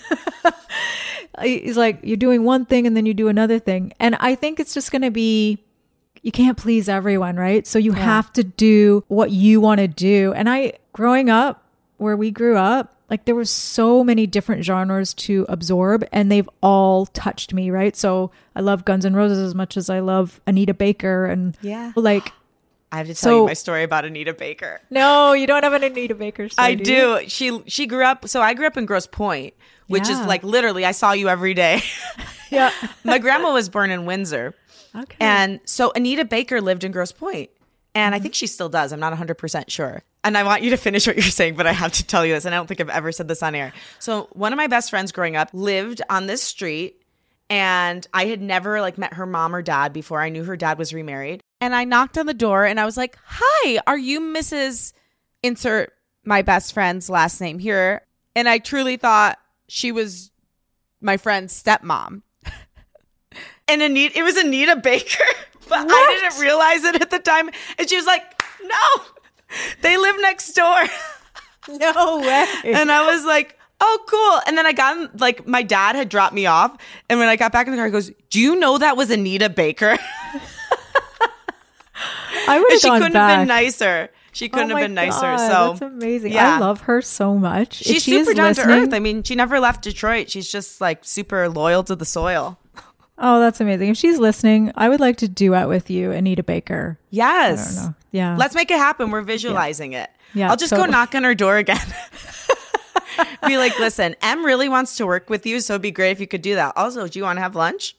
Speaker 2: He's like, you're doing one thing and then you do another thing. And I think it's just going to be, you can't please everyone, right? So you
Speaker 1: Yeah.
Speaker 2: have to do what you want to do. And I, growing up, where we grew up, like there was so many different genres to absorb, and they've all touched me, right? So I love Guns N' Roses as much as I love Anita Baker, and
Speaker 1: Yeah.
Speaker 2: like,
Speaker 1: I have to tell
Speaker 2: So-
Speaker 1: you my story about Anita Baker.
Speaker 2: no, you don't have an Anita Baker story.
Speaker 1: I
Speaker 2: do you?
Speaker 1: do. She she grew up. So I grew up in Grosse Pointe, which is
Speaker 2: Yeah.
Speaker 1: like literally I saw you every day.
Speaker 2: Yeah.
Speaker 1: My grandma was born in Windsor,
Speaker 2: Okay.
Speaker 1: and so Anita Baker lived in Grosse Pointe, and I think she still does. I'm not one hundred percent sure. And I want you to finish what you're saying, but I have to tell you this, and I don't think I've ever said this on air. So one of my best friends growing up lived on this street, and I had never like met her mom or dad before. I knew her dad was remarried. And I knocked on the door and I was like, hi, are you Missus Insert my best friend's last name here? And I truly thought she was my friend's stepmom. And Anita, it was Anita Baker, but I
Speaker 2: What?
Speaker 1: didn't realize it at the time. And she was like, no, they live next door.
Speaker 2: No way.
Speaker 1: And I was like, oh, cool. And then I got in, like, my dad had dropped me off. And when I got back in the car, he goes, do you know that was Anita Baker?
Speaker 2: I would
Speaker 1: And
Speaker 2: have
Speaker 1: she
Speaker 2: gone
Speaker 1: couldn't
Speaker 2: back.
Speaker 1: have been nicer. She couldn't
Speaker 2: Oh
Speaker 1: have
Speaker 2: my
Speaker 1: been nicer.
Speaker 2: God,
Speaker 1: So
Speaker 2: that's amazing.
Speaker 1: yeah.
Speaker 2: I love her so much. If
Speaker 1: she's
Speaker 2: she is
Speaker 1: super down to
Speaker 2: listening-
Speaker 1: earth. I mean, she never left Detroit. She's just like super loyal to the soil.
Speaker 2: Oh, that's amazing. If she's listening, I would like to duet with you, Anita Baker.
Speaker 1: Yes.
Speaker 2: I don't know. Yeah.
Speaker 1: Let's make it happen. We're visualizing it.
Speaker 2: Yeah,
Speaker 1: I'll just
Speaker 2: totally.
Speaker 1: go knock on her door again. Be like, listen, Em really wants to work with you, so it'd be great if you could do that. Also, do you want to have lunch?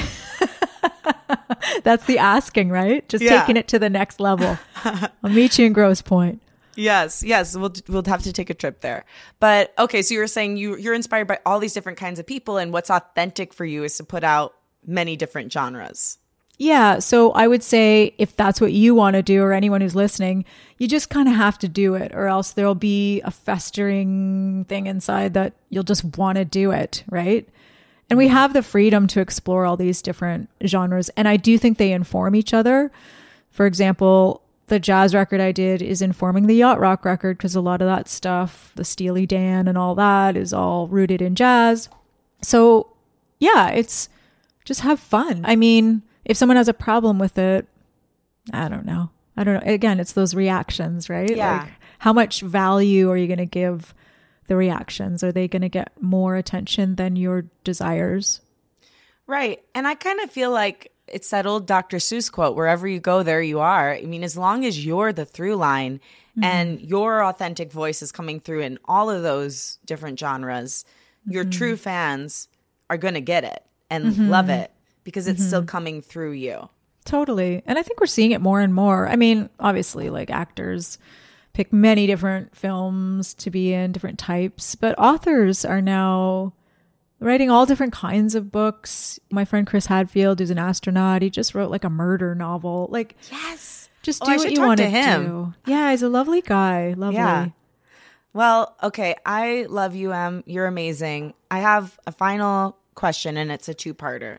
Speaker 2: That's the asking, right? Just
Speaker 1: Yeah.
Speaker 2: taking it to the next level. I'll meet you in Grosse Pointe.
Speaker 1: Yes, yes, we'll we'll have to take a trip there. But okay, so you were saying you you're inspired by all these different kinds of people, and what's authentic for you is to put out many different genres.
Speaker 2: Yeah. So I would say if that's what you want to do, or anyone who's listening, you just kind of have to do it, or else there'll be a festering thing inside that you'll just want to do it. Right. And we have the freedom to explore all these different genres. And I do think they inform each other. For example, the jazz record I did is informing the yacht rock record, because a lot of that stuff, the Steely Dan and all that, is all rooted in jazz. So yeah, it's just have fun. I mean, if someone has a problem with it, I don't know. I don't know. Again, it's those reactions, right?
Speaker 1: Yeah.
Speaker 2: Like, how much value are you going to give the reactions? Are they going to get more attention than your desires?
Speaker 1: Right. And I kind of feel like it's that old Doctor Seuss quote, wherever you go, there you are. I mean, as long as you're the through line mm-hmm. and your authentic voice is coming through in all of those different genres, your mm-hmm. true fans are going to get it and mm-hmm. love it because it's mm-hmm. still coming through you.
Speaker 2: Totally. And I think we're seeing it more and more. I mean, obviously, like actors pick many different films to be in, different types, but authors are now writing all different kinds of books. My friend Chris Hadfield, who's an astronaut, he just wrote like a murder novel. Like,
Speaker 1: yes,
Speaker 2: just
Speaker 1: oh,
Speaker 2: do
Speaker 1: I
Speaker 2: what
Speaker 1: should
Speaker 2: you
Speaker 1: talk
Speaker 2: want
Speaker 1: to
Speaker 2: to
Speaker 1: him.
Speaker 2: do. Yeah, he's a lovely guy. Lovely.
Speaker 1: Yeah. Well, okay. I love you, Em. You're amazing. I have a final question, and it's a two-parter.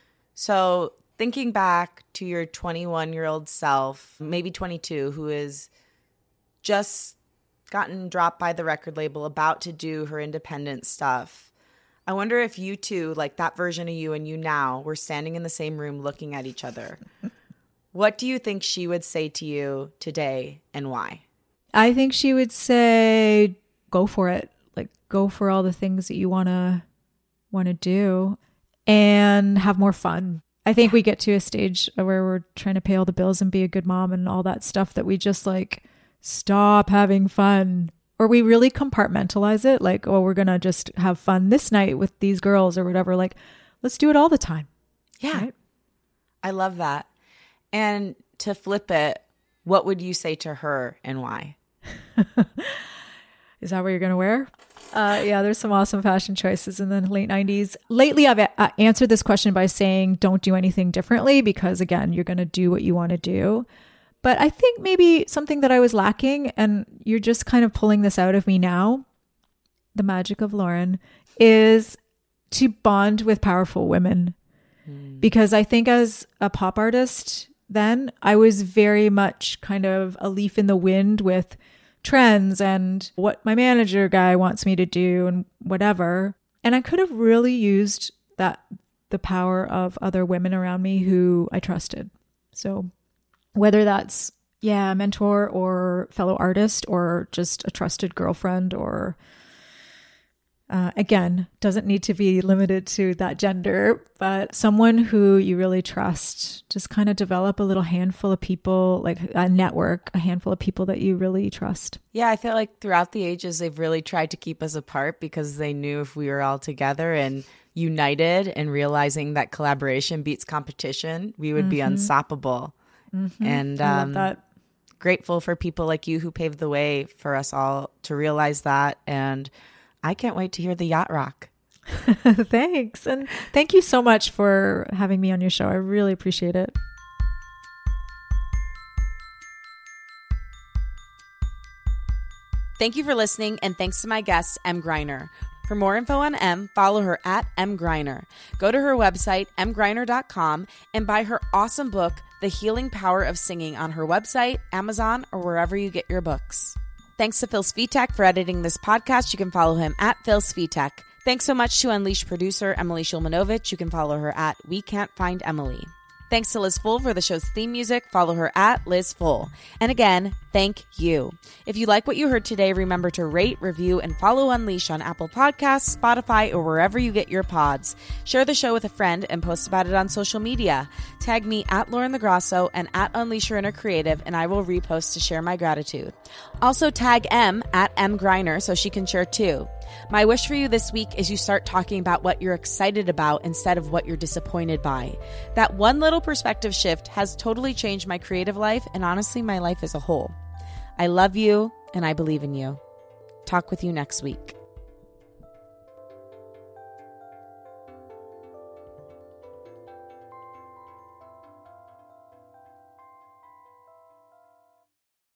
Speaker 1: So thinking back to your twenty-one-year-old self, maybe twenty-two, who is just gotten dropped by the record label, about to do her independent stuff, I wonder if you two, like that version of you and you now, were standing in the same room looking at each other. What do you think she would say to you today and why?
Speaker 2: I think she would say, go for it. Like, go for all the things that you want to want to do and have more fun. I think we get to a stage where we're trying to pay all the bills and be a good mom and all that stuff that we just like stop having fun, or we really compartmentalize it. Like, oh, we're going to just have fun this night with these girls or whatever. Like, let's do it all the time.
Speaker 1: Yeah.
Speaker 2: Right?
Speaker 1: I love that. And to flip it, what would you say to her and why?
Speaker 2: Is that what you're going to wear? Uh, yeah, there's some awesome fashion choices in the late nineties. Lately, I've uh, answered this question by saying don't do anything differently because, again, you're going to do what you want to do. But I think maybe something that I was lacking, and you're just kind of pulling this out of me now, the magic of Lauren, is to bond with powerful women. Mm. Because I think as a pop artist then, I was very much kind of a leaf in the wind with trends and what my manager guy wants me to do and whatever. And I could have really used that, the power of other women around me who I trusted. So whether that's, yeah, a mentor or fellow artist or just a trusted girlfriend or, uh, again, doesn't need to be limited to that gender, but someone who you really trust. Just kind of develop a little handful of people, like a network, a handful of people that you really trust.
Speaker 1: Yeah, I feel like throughout the ages, they've really tried to keep us apart because they knew if we were all together and united and realizing that collaboration beats competition, we would mm-hmm. be unstoppable. Mm-hmm. And um,
Speaker 2: I love that.
Speaker 1: Grateful for people like you who paved the way for us all to realize that. And I can't wait to hear the yacht rock.
Speaker 2: Thanks. And thank you so much for having me on your show. I really appreciate it.
Speaker 1: Thank you for listening, and thanks to my guest, Em Greiner. For more info on Em, follow her at Em Greiner. Go to her website, em greiner dot com, and buy her awesome book, The Healing Power of Singing, on her website, Amazon, or wherever you get your books. Thanks to Phil Svitek for editing this podcast. You can follow him at Phil Svitek. Thanks so much to Unleashed producer Emily Shulmanovich. You can follow her at We Can't Find Emily. Thanks to Liz Full for the show's theme music. Follow her at Liz Full. And again, thank you. If you like what you heard today, remember to rate, review, and follow Unleash on Apple Podcasts, Spotify, or wherever you get your pods. Share the show with a friend and post about it on social media. Tag me at Lauren LaGrasso and at Unleash Your Inner Creative, and I will repost to share my gratitude. Also tag Em at Em Greiner so she can share too. My wish for you this week is you start talking about what you're excited about instead of what you're disappointed by. That one little perspective shift has totally changed my creative life and honestly my life as a whole. I love you and I believe in you. Talk with you next week.